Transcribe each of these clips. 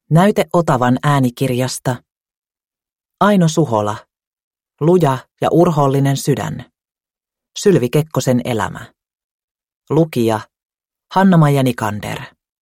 Näyte Otavan äänikirjasta. Aino Suhola. Luja ja urhoollinen sydän. Sylvi Kekkosen elämä. Lukija Hanna-Maija Nikander.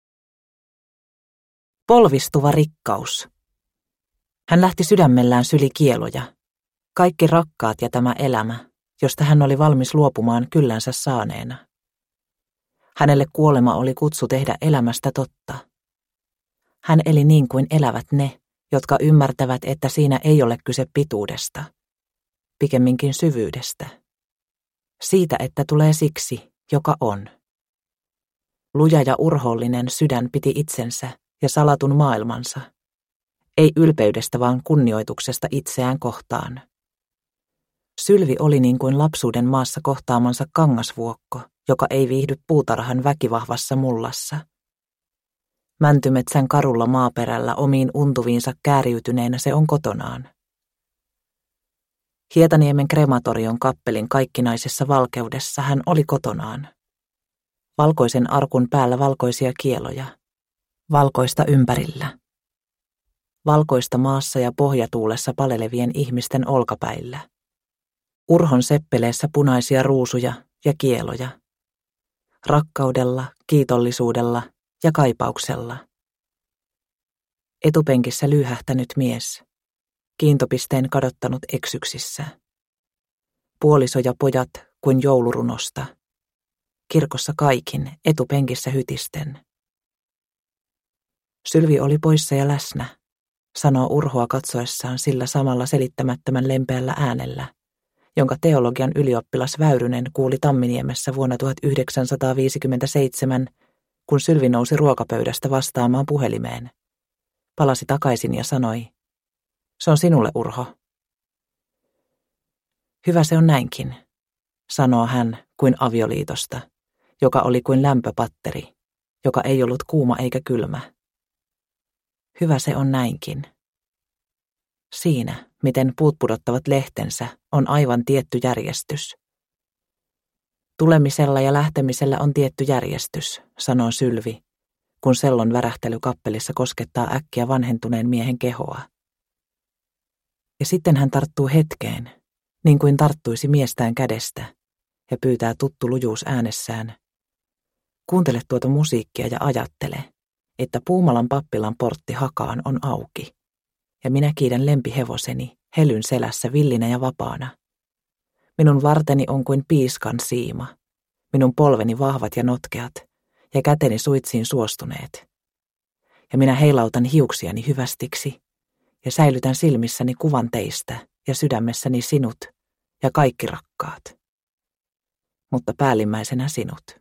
Polvistuva rikkaus. Hän lähti sydämellään syli kieloja. Kaikki rakkaat ja tämä elämä, josta hän oli valmis luopumaan kyllänsä saaneena. Hänelle kuolema oli kutsu tehdä elämästä totta. Hän eli niin kuin elävät ne, jotka ymmärtävät, että siinä ei ole kyse pituudesta, pikemminkin syvyydestä. Siitä, että tulee siksi, joka on. Luja ja urhoollinen sydän piti itsensä ja salatun maailmansa. Ei ylpeydestä, vaan kunnioituksesta itseään kohtaan. Sylvi oli niin kuin lapsuuden maassa kohtaamansa kangasvuokko, joka ei viihdy puutarhan väkivahvassa mullassa. Mäntymetsän karulla maaperällä omiin untuviinsa kääriytyneenä se on kotonaan. Hietaniemen krematorion kappelin kaikkinaisessa valkeudessa hän oli kotonaan. Valkoisen arkun päällä valkoisia kieloja. Valkoista ympärillä. Valkoista maassa ja pohjatuulessa palelevien ihmisten olkapäillä. Urhon seppeleessä punaisia ruusuja ja kieloja. Rakkaudella, kiitollisuudella ja kaipauksella. Etupenkissä lyyhähtänyt mies. Kiintopisteen kadottanut eksyksissä. Puoliso ja pojat kuin joulurunosta. Kirkossa kaikin, etupenkissä hytisten. Sylvi oli poissa ja läsnä, sanoo Urhoa katsoessaan sillä samalla selittämättömän lempeällä äänellä, jonka teologian ylioppilas Väyrynen kuuli Tamminiemessä vuonna 1957, kun Sylvi nousi ruokapöydästä vastaamaan puhelimeen. Palasi takaisin ja sanoi, se on sinulle, Urho. Hyvä se on näinkin, sanoo hän kuin avioliitosta, joka oli kuin lämpöpatteri, joka ei ollut kuuma eikä kylmä. Hyvä se on näinkin. Siinä, miten puut pudottavat lehtensä, on aivan tietty järjestys. Tulemisella ja lähtemisellä on tietty järjestys, sanoo Sylvi, kun sellon värähtely kappelissa koskettaa äkkiä vanhentuneen miehen kehoa. Ja sitten hän tarttuu hetkeen, niin kuin tarttuisi miestään kädestä, ja pyytää tuttu lujuus äänessään. Kuuntele tuota musiikkia ja ajattele, että Puumalan pappilan portti Hakaan on auki, ja minä kiitän lempihevoseni helyn selässä villinä ja vapaana. Minun varteni on kuin piiskan siima, minun polveni vahvat ja notkeat, ja käteni suitsiin suostuneet. Ja minä heilautan hiuksiani hyvästiksi, ja säilytän silmissäni kuvan teistä, ja sydämessäni sinut, ja kaikki rakkaat. Mutta päällimmäisenä sinut.